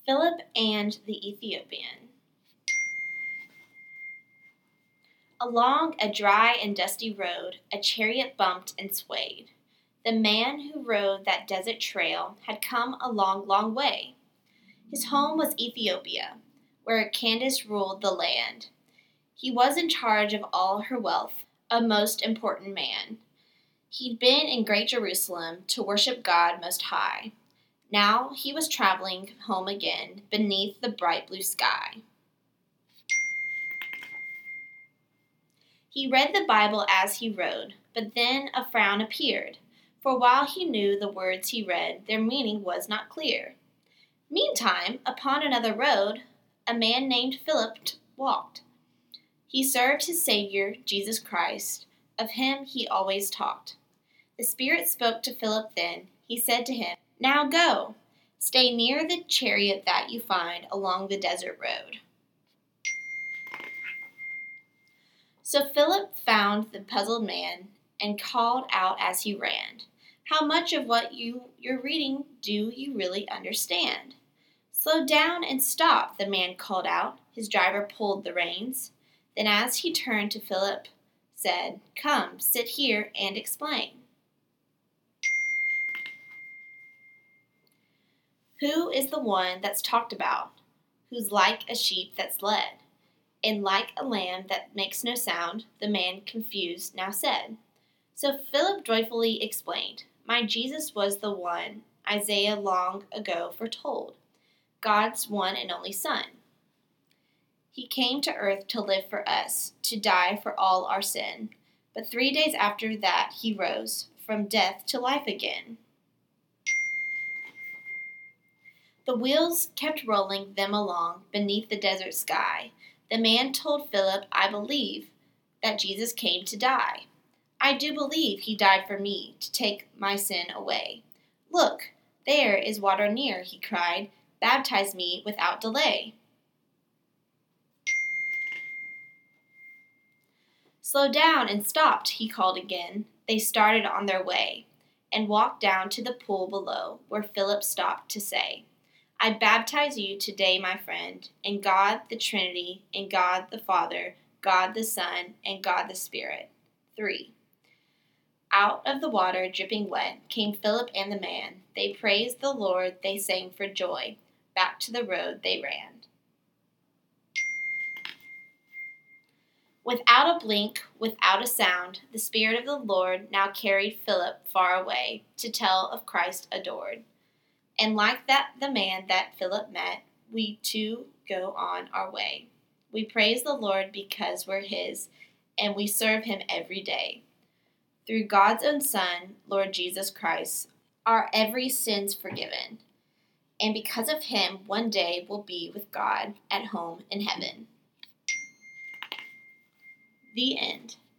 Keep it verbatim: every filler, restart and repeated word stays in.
Philip and the Ethiopian. Along a dry and dusty road, a chariot bumped and swayed. The man who rode that desert trail had come a long, long way. His home was Ethiopia, where Candace ruled the land. He was in charge of all her wealth, a most important man. He'd been in Great Jerusalem to worship God Most High. Now he was traveling home again beneath the bright blue sky. He read the Bible as he rode, but then a frown appeared, for while he knew the words he read, their meaning was not clear. Meantime, upon another road, a man named Philip walked. He served his Savior, Jesus Christ. Of him he always talked. The Spirit spoke to Philip then. He said to him, "Now go, stay near the chariot that you find along the desert road." So Philip found the puzzled man and called out as he ran, "How much of what you, you're reading do you really understand?" "Slow down and stop," the man called out. His driver pulled the reins. Then as he turned to Philip, said, "Come, sit here and explain." Who is the one that's talked about, who's like a sheep that's led, and like a lamb that makes no sound? The man, confused, now said. So Philip joyfully explained, "My Jesus was the one Isaiah long ago foretold, God's one and only Son. He came to earth to live for us, to die for all our sin. But three days after that he rose, from death to life again." The wheels kept rolling them along beneath the desert sky. The man told Philip, "I believe that Jesus came to die. I do believe he died for me, to take my sin away. Look, there is water near," he cried. "Baptize me without delay." "Slow down and stop," he called again. They started on their way and walked down to the pool below, where Philip stopped to say, "I baptize you today, my friend, in God the Trinity, in God the Father, God the Son, and God the Spirit." Three. Out of the water, dripping wet, came Philip and the man. They praised the Lord, they sang for joy. Back to the road they ran. Without a blink, without a sound, the Spirit of the Lord now carried Philip far away to tell of Christ adored. And like that the man that Philip met, we too go on our way. We praise the Lord because we're his, and we serve him every day. Through God's own Son, Lord Jesus Christ, our every sin's forgiven. And because of him, one day we'll be with God at home in heaven. The end.